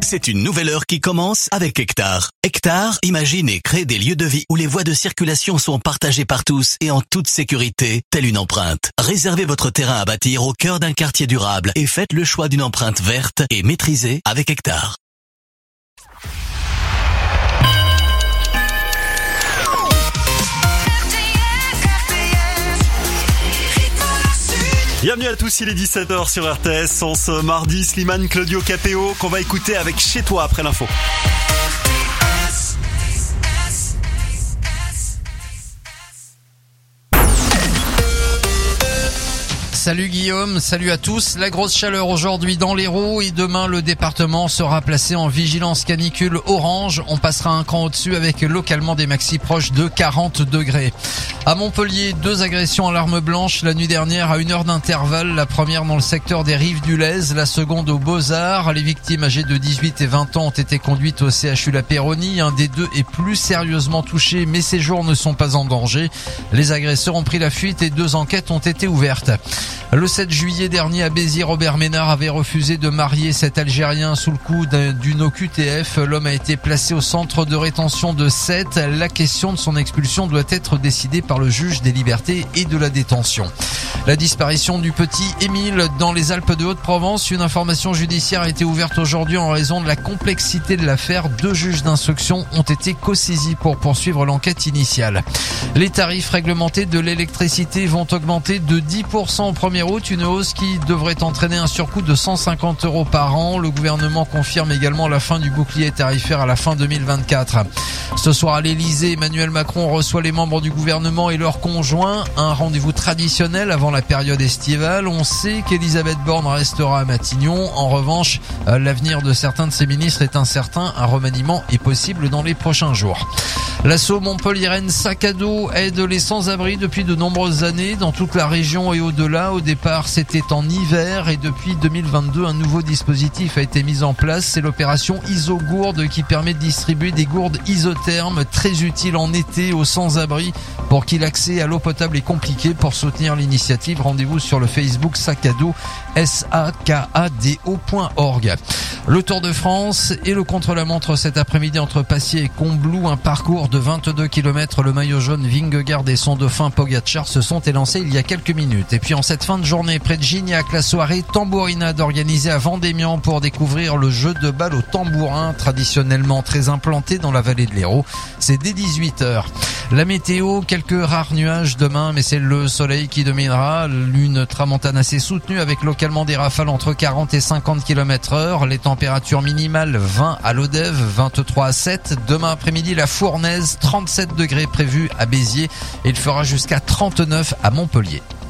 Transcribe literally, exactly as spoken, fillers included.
C'est une nouvelle heure qui commence avec Hectare. Hectare imagine et crée des lieux de vie où les voies de circulation sont partagées par tous et en toute sécurité, telle une empreinte. Réservez votre terrain à bâtir au cœur d'un quartier durable et faites le choix d'une empreinte verte et maîtrisée avec Hectare. Bienvenue à tous, il est dix-sept heures sur R T S en ce mardi. Slimane, Claudio Capéo qu'on va écouter avec Chez toi après l'info. Salut Guillaume, salut à tous. La grosse chaleur aujourd'hui dans l'Hérault et demain le département sera placé en vigilance canicule orange. On passera un cran au-dessus avec localement des maxis proches de quarante degrés. À Montpellier, deux agressions à l'arme blanche la nuit dernière à une heure d'intervalle. La première dans le secteur des Rives du Lez, la seconde aux Beaux-Arts. Les victimes âgées de dix-huit et vingt ans ont été conduites au C H U La Péronie. Un des deux est plus sérieusement touché, mais ses jours ne sont pas en danger. Les agresseurs ont pris la fuite et deux enquêtes ont été ouvertes. Le sept juillet dernier à Béziers, Robert Ménard avait refusé de marier cet Algérien sous le coup d'une O Q T F. L'homme a été placé au centre de rétention de Sète. La question de son expulsion doit être décidée par le juge des libertés et de la détention. La disparition du petit Émile dans les Alpes de Haute-Provence. Une information judiciaire a été ouverte aujourd'hui en raison de la complexité de l'affaire. Deux juges d'instruction ont été co-saisis pour poursuivre l'enquête initiale. Les tarifs réglementés de l'électricité vont augmenter de dix pour cent au premier août, une hausse qui devrait entraîner un surcoût de cent cinquante euros par an. Le gouvernement confirme également la fin du bouclier tarifaire à la fin deux mille vingt-quatre. Ce soir à l'Elysée, Emmanuel Macron reçoit les membres du gouvernement et leurs conjoints. Un rendez-vous traditionnel avant la période estivale. On sait qu'Elisabeth Borne restera à Matignon. En revanche, l'avenir de certains de ses ministres est incertain. Un remaniement est possible dans les prochains jours. L'asso montpelliéraine Sac à dos aide les sans-abri depuis de nombreuses années dans toute la région et au-delà. Au départ, c'était en hiver et depuis deux mille vingt-deux, un nouveau dispositif a été mis en place. C'est l'opération Isogourde qui permet de distribuer des gourdes isothermes très utiles en été aux sans-abri pour qui l'accès à l'eau potable est compliqué. Pour soutenir l'initiative, rendez-vous sur le Facebook Sac à dos, S A K A D O point org. Le Tour de France et le contre-la-montre cet après-midi entre Passier et Combloux. Un parcours de vingt-deux kilomètres. Le maillot jaune Vingegaard et son dauphin Pogacar se sont élancés il y a quelques minutes. Et puis en cette fin de journée, près de Gignac, la soirée tambourinade organisée à Vendémian pour découvrir le jeu de balle au tambourin, traditionnellement très implanté dans la vallée de l'Hérault. C'est dès dix-huit heures. La météo, quelques rares nuages demain, mais c'est le soleil qui dominera. Une tramontane assez soutenue avec localement des rafales entre quarante et cinquante kilomètres heure. Les températures minimales vingt à Lodève, vingt-trois à Sète. Demain après-midi, la Fournaise, trente-sept degrés prévus à Béziers. Et il fera jusqu'à trente-neuf à Montpellier.